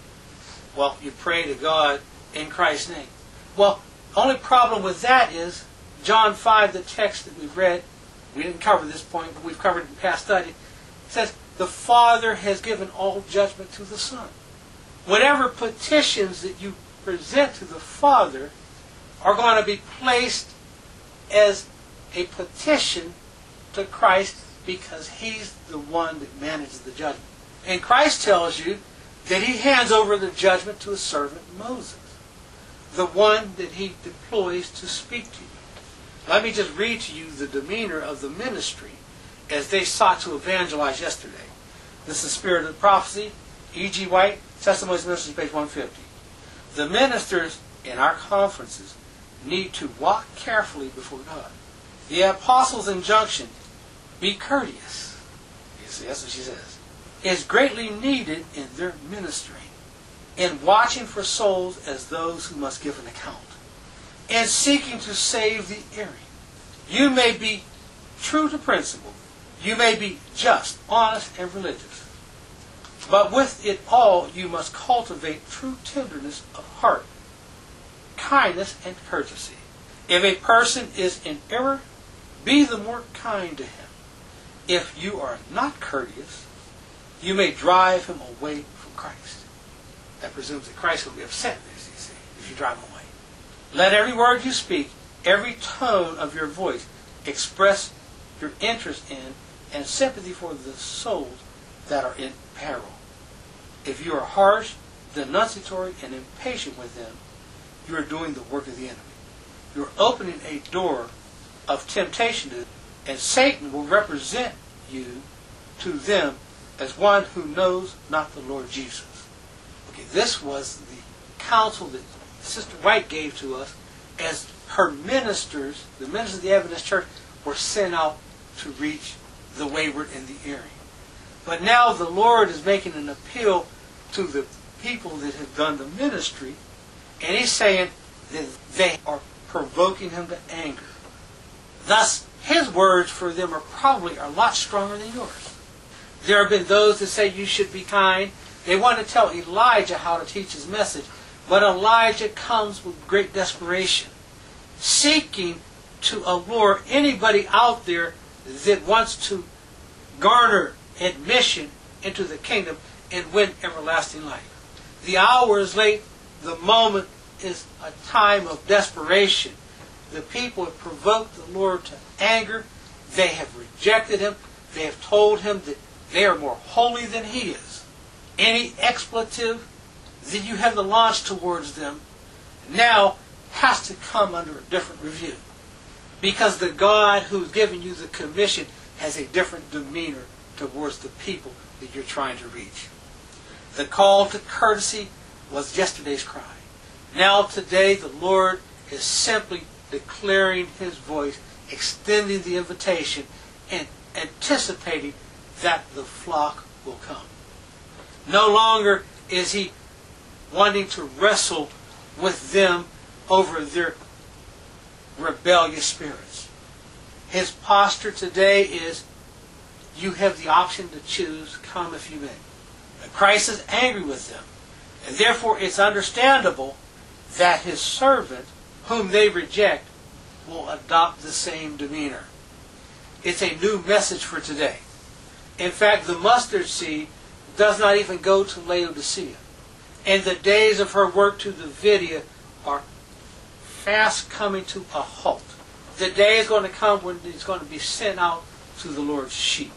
Well, you pray to God in Christ's name. Well, the only problem with that is John five, the text that we've read, we didn't cover this point, but we've covered it in past study, says, the Father has given all judgment to the Son. Whatever petitions that you present to the Father are going to be placed as a petition to Christ because he's the one that manages the judgment. And Christ tells you that he hands over the judgment to his servant Moses, the one that he deploys to speak to you. Let me just read to you the demeanor of the ministry as they sought to evangelize yesterday. This is Spirit of Prophecy, E G White, Testimonies of Ministers, page one fifty. The ministers in our conferences need to walk carefully before God. The apostles' injunction, be courteous, you see, that's what she says, is greatly needed in their ministering, in watching for souls as those who must give an account, and seeking to save the erring. You may be true to principle, you may be just, honest, and religious, but with it all you must cultivate true tenderness of heart, kindness, and courtesy. If a person is in error, be the more kind to him. If you are not courteous, you may drive him away from Christ. That presumes that Christ will be upset with you, see, if you drive him away. Let every word you speak, every tone of your voice, express your interest in and sympathy for the souls that are in peril. If you are harsh, denunciatory, and impatient with them, you are doing the work of the enemy. You are opening a door of temptation to them, and Satan will represent you to them as one who knows not the Lord Jesus. Okay, this was the counsel that Sister White gave to us as her ministers, the ministers of the Adventist Church, were sent out to reach the wayward and the erring. But now the Lord is making an appeal to the people that have done the ministry, and he's saying that they are provoking him to anger. Thus, his words for them are probably a lot stronger than yours. There have been those that say you should be kind. They want to tell Elijah how to teach his message, but Elijah comes with great desperation, seeking to allure anybody out there that wants to garner admission into the kingdom and win everlasting life. The hour is late. The moment is a time of desperation. The people have provoked the Lord to anger. They have rejected him. They have told him that they are more holy than he is. Any expletive that you have to launch towards them now has to come under a different review, because the God who's given you the commission has a different demeanor towards the people that you're trying to reach. The call to courtesy was yesterday's cry. Now today the Lord is simply declaring his voice, extending the invitation, and anticipating that the flock will come. No longer is he wanting to wrestle with them over their rebellious spirits. His posture today is, you have the option to choose, come if you may. Christ is angry with them, and therefore it's understandable that his servant, whom they reject, will adopt the same demeanor. It's a new message for today. In fact, the mustard seed does not even go to Laodicea, and the days of her work to the Vidya are fast coming to a halt. The day is going to come when it's going to be sent out to the Lord's sheep.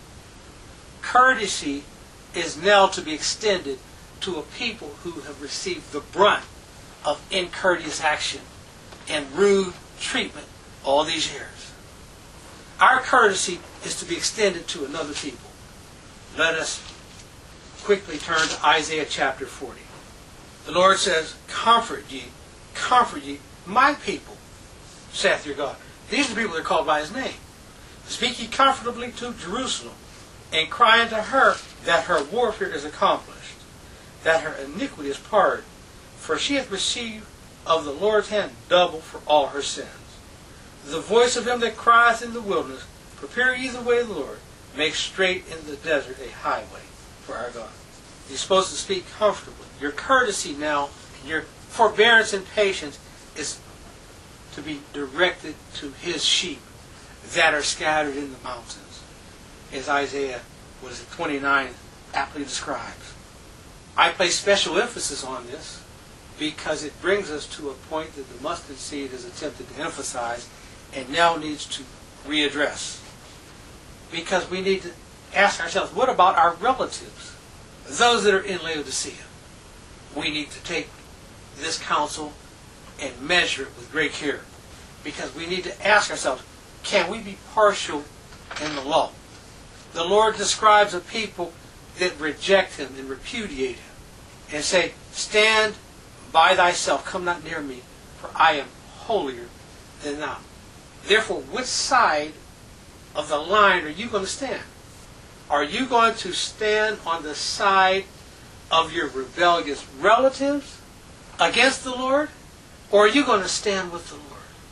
Courtesy is now to be extended to a people who have received the brunt of incourteous action and rude treatment all these years. Our courtesy is to be extended to another people. Let us quickly turn to Isaiah chapter forty. The Lord says, comfort ye, comfort ye, my people, saith your God. These are the people that are called by his name. Speak ye comfortably to Jerusalem, and cry unto her that her warfare is accomplished, that her iniquity is pardoned, for she hath received of the Lord's hand double for all her sins. The voice of him that crieth in the wilderness, prepare ye the way of the Lord, make straight in the desert a highway for our God. You're supposed to speak comfortably. Your courtesy now, your forbearance and patience is to be directed to his sheep that are scattered in the mountains, as Isaiah, what is it, twenty-nine aptly describes. I place special emphasis on this because it brings us to a point that the mustard seed has attempted to emphasize, and now needs to readdress. Because we need to ask ourselves, what about our relatives? Those that are in Laodicea. We need to take this counsel and measure it with great care. Because we need to ask ourselves, can we be partial in the law? The Lord describes a people that reject Him and repudiate Him and say, stand by thyself, come not near me, for I am holier than thou. Therefore, which side of the line are you going to stand? Are you going to stand on the side of your rebellious relatives against the Lord? Or are you going to stand with the Lord?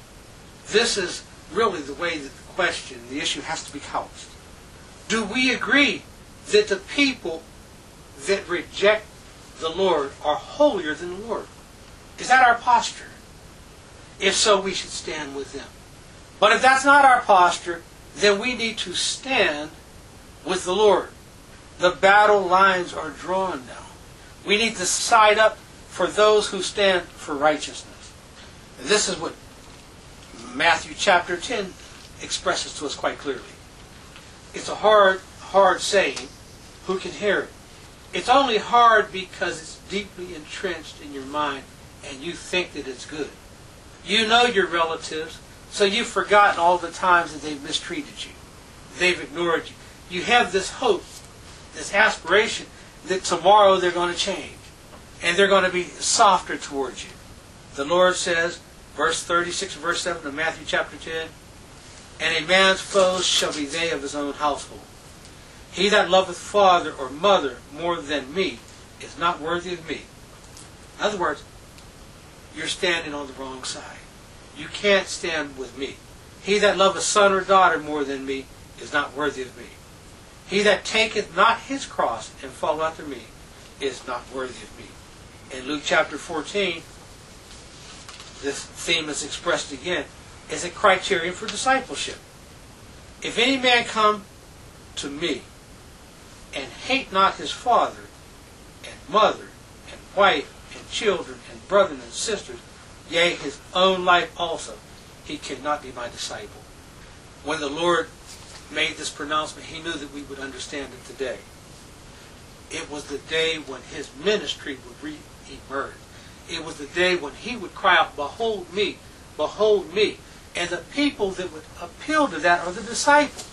This is really the way that the question, the issue has to be couched. Do we agree that the people that reject the Lord are holier than the Lord? Is that our posture? If so, we should stand with them. But if that's not our posture, then we need to stand with the Lord. The battle lines are drawn now. We need to side up for those who stand for righteousness. And this is what Matthew chapter ten expresses to us quite clearly. It's a hard, hard saying. Who can hear it? It's only hard because it's deeply entrenched in your mind and you think that it's good. You know your relatives, so you've forgotten all the times that they've mistreated you. They've ignored you. You have this hope, this aspiration that tomorrow they're going to change and they're going to be softer towards you. The Lord says, verse thirty-six, verse seven of Matthew chapter ten, and a man's foes shall be they of his own household. He that loveth father or mother more than me is not worthy of me. In other words, you're standing on the wrong side. You can't stand with me. He that loveth son or daughter more than me is not worthy of me. He that taketh not his cross and follow after me is not worthy of me. In Luke chapter fourteen, this theme is expressed again as a criterion for discipleship. If any man come to me and hate not his father and mother and wife and children and brethren and sisters, yea, his own life also, he cannot be my disciple. When the Lord made this pronouncement, He knew that we would understand it today. It was the day when His ministry would re-emerge. It was the day when He would cry out, behold me, behold me. And the people that would appeal to that are the disciples.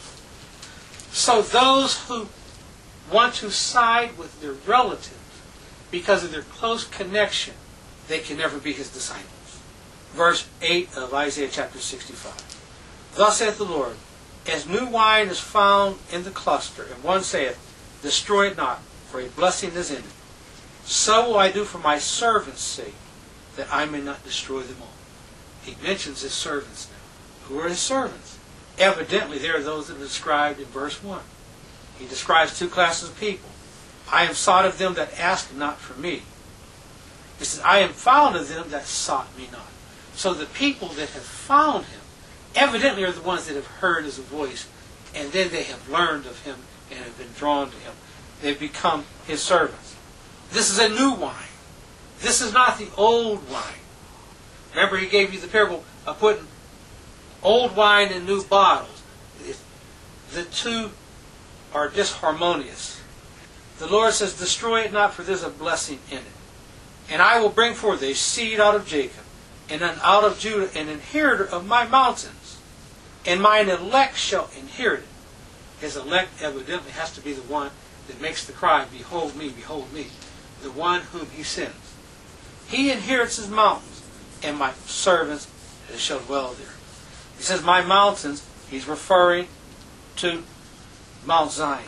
So those who want to side with their relatives because of their close connection, they can never be His disciples. Verse eight of Isaiah chapter sixty-five. Thus saith the Lord, as new wine is found in the cluster, and one saith, destroy it not, for a blessing is in it, so will I do for my servants' sake, that I may not destroy them all. He mentions His servants now. Who are His servants? Evidently, they are those that are described in verse one. He describes two classes of people. I am sought of them that ask not for me. He says, I am found of them that sought me not. So the people that have found Him evidently are the ones that have heard His voice, and then they have learned of Him and have been drawn to Him. They've become His servants. This is a new wine. This is not the old wine. Remember, He gave you the parable of putting old wine in new bottles. The two are disharmonious. The Lord says, destroy it not, for there's a blessing in it. And I will bring forth a seed out of Jacob, and then out of Judah an inheritor of my mountains, and mine elect shall inherit it. His elect evidently has to be the one that makes the cry, behold me, behold me, the one whom He sends. He inherits His mountains, and my servants shall dwell there. He says, my mountains, He's referring to Mount Zion.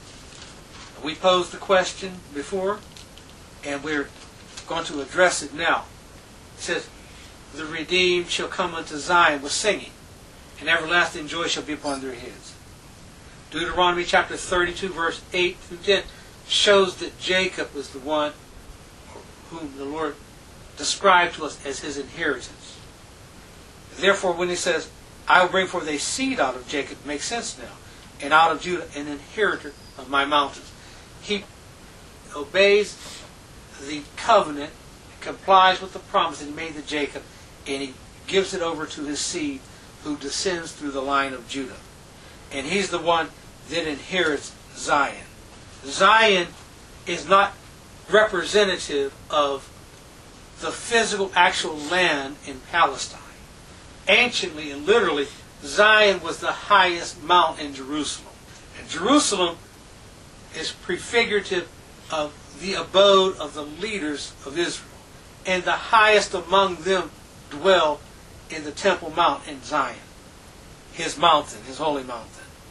We posed the question before, and we're going to address it now. It says, the redeemed shall come unto Zion with singing, and everlasting joy shall be upon their heads. Deuteronomy chapter thirty-two, verse eight through ten, shows that Jacob was the one whom the Lord described to us as His inheritance. Therefore, when He says, I will bring forth a seed out of Jacob, it makes sense now, and out of Judah an inheritor of my mountains. He obeys the covenant, complies with the promise that He made to Jacob, and He gives it over to His seed who descends through the line of Judah. And he's the one that inherits Zion. Zion is not representative of the physical, actual land in Palestine. Anciently and literally, Zion was the highest mount in Jerusalem. And Jerusalem is prefigurative of the abode of the leaders of Israel. And the highest among them dwell in the Temple Mount in Zion, his mountain, his holy mountain.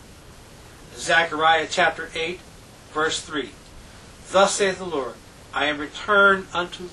Zechariah chapter eight, verse three. Thus saith the Lord, I am returned unto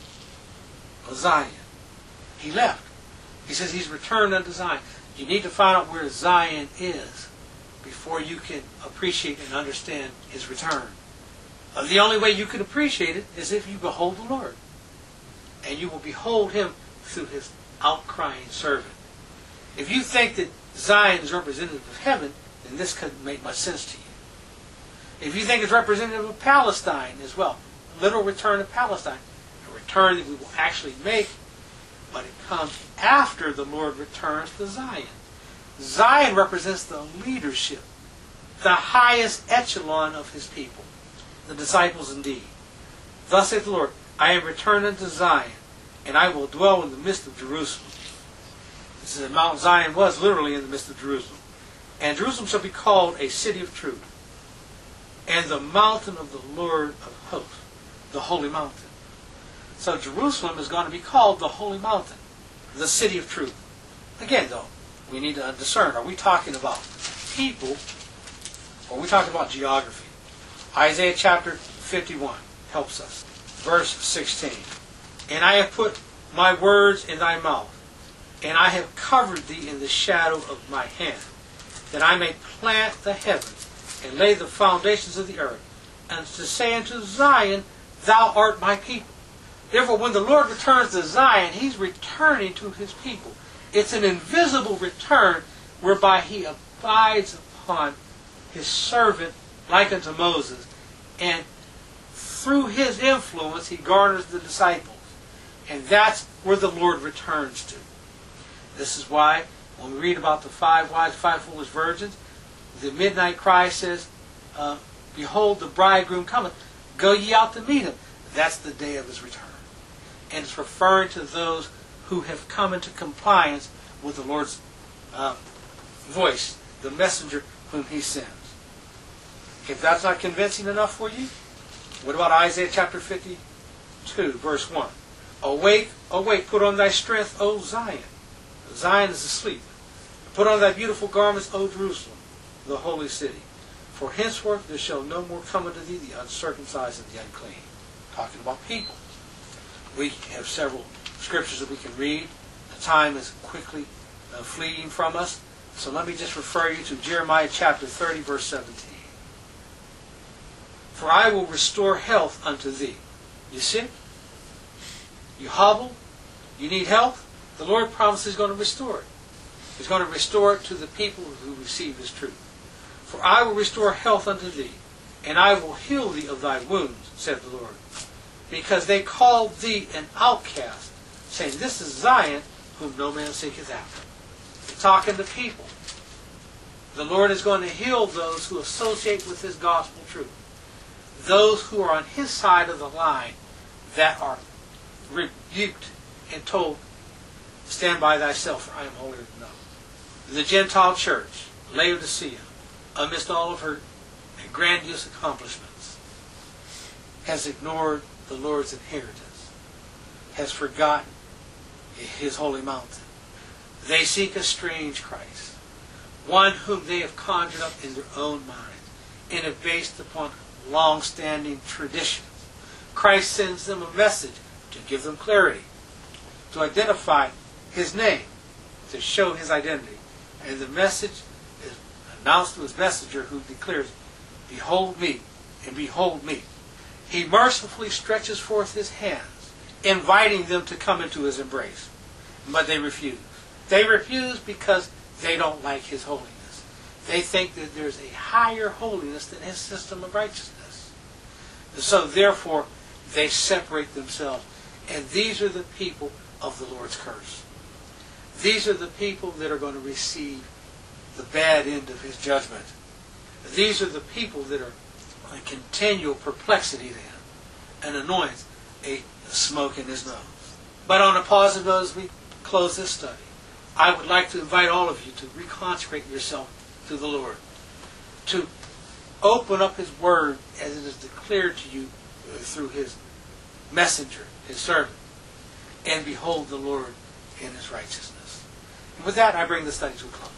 Zion. He left. He says he's returned unto Zion. You need to find out where Zion is before you can appreciate and understand his return. Uh, the only way you can appreciate it is if you behold the Lord. And you will behold him through his outcrying servant. If you think that Zion is representative of heaven, then this couldn't make much sense to you. If you think it's representative of Palestine as well, literal return to Palestine, a return that we will actually make, but it comes after the Lord returns to Zion. Zion represents the leadership, the highest echelon of his people, the disciples indeed. Thus saith the Lord, I am returned unto Zion, and I will dwell in the midst of Jerusalem. This is Mount Zion was literally in the midst of Jerusalem. And Jerusalem shall be called a city of truth, and the mountain of the Lord of hosts, the holy mountain. So Jerusalem is going to be called the holy mountain, the city of truth. Again, though, we need to discern, are we talking about people, or are we talking about geography? Isaiah chapter fifty-one helps us. Verse sixteen. And I have put my words in thy mouth, and I have covered thee in the shadow of my hand, that I may plant the heavens, and lay the foundations of the earth, and to say unto Zion, thou art my people. Therefore, when the Lord returns to Zion, he's returning to his people. It's an invisible return whereby he abides upon his servant like unto Moses, and through his influence he garners the disciples. And that's where the Lord returns to. This is why when we read about the five wise, five foolish virgins, the midnight cry says, uh, behold, the bridegroom cometh, go ye out to meet him. That's the day of his return. And it's referring to those who have come into compliance with the Lord's uh, voice, the messenger whom he sends. If that's not convincing enough for you, what about Isaiah chapter fifty-two, verse one? Awake, awake, put on thy strength, O Zion. Zion is asleep. Put on thy beautiful garments, O Jerusalem, the holy city. For henceforth there shall no more come unto thee the uncircumcised and the unclean. Talking about people. We have several scriptures that we can read. The time is quickly uh, fleeing from us. So let me just refer you to Jeremiah chapter thirty, verse seventeen. For I will restore health unto thee. You sick? You hobble? You need health? The Lord promises he's going to restore it. He's going to restore it to the people who receive his truth. For I will restore health unto thee, and I will heal thee of thy wounds, saith the Lord. Because they called thee an outcast, saying, this is Zion, whom no man seeketh after. They're talking to people. The Lord is going to heal those who associate with his gospel truth. Those who are on his side of the line that are rebuked and told, stand by thyself, for I am holier than thou. The Gentile church, Laodicea, amidst all of her grandiose accomplishments, has ignored the Lord's inheritance, has forgotten his holy mountain. They seek a strange Christ, one whom they have conjured up in their own minds and have based upon long-standing traditions. Christ sends them a message to give them clarity, to identify his name, to show his identity. And the message is announced to his messenger, who declares, behold me, and behold me. He mercifully stretches forth his hands, inviting them to come into his embrace. But they refuse. They refuse because they don't like his holiness. They think that there's a higher holiness than his system of righteousness. So therefore, they separate themselves. And these are the people of the Lord's curse. These are the people that are going to receive the bad end of his judgment. These are the people that are in continual perplexity to him, and anoints a smoke in his nose. But on a positive note, as we close this study, I would like to invite all of you to reconsecrate yourself to the Lord, to open up his word as it is declared to you through his messenger, his servant, and behold the Lord in his righteousness. And with that, I bring the study to a close.